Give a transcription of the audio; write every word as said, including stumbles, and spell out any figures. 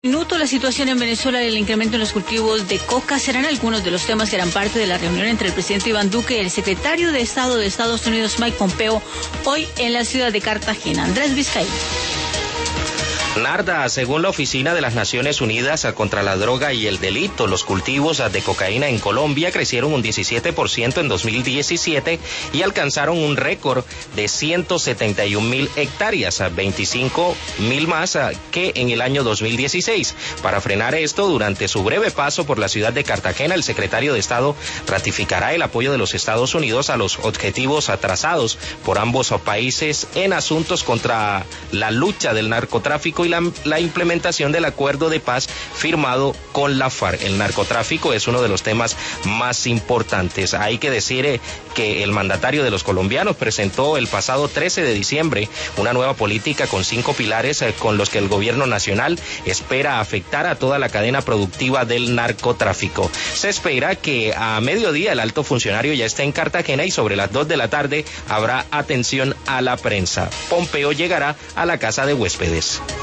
Minuto, la situación en Venezuela y el incremento en los cultivos de coca serán algunos de los temas que eran parte de la reunión entre el presidente Iván Duque y el secretario de Estado de Estados Unidos, Mike Pompeo, hoy en la ciudad de Cartagena. Andrés Vizcaíno. Narda, según la Oficina de las Naciones Unidas contra la Droga y el Delito, los cultivos de cocaína en Colombia crecieron un diecisiete por ciento en dos mil diecisiete y alcanzaron un récord de ciento setenta y un mil hectáreas, veinticinco mil más que en el año dos mil dieciséis. Para frenar esto, durante su breve paso por la ciudad de Cartagena, el secretario de Estado ratificará el apoyo de los Estados Unidos a los objetivos trazados por ambos países en asuntos contra la lucha del narcotráfico y la, la implementación del acuerdo de paz firmado con la FARC. El narcotráfico es uno de los temas más importantes. Hay que decir eh, que el mandatario de los colombianos presentó el pasado trece de diciembre una nueva política con cinco pilares eh, con los que el gobierno nacional espera afectar a toda la cadena productiva del narcotráfico. Se espera que a mediodía el alto funcionario ya esté en Cartagena y sobre las dos de la tarde habrá atención a la prensa. Pompeo llegará a la casa de huéspedes.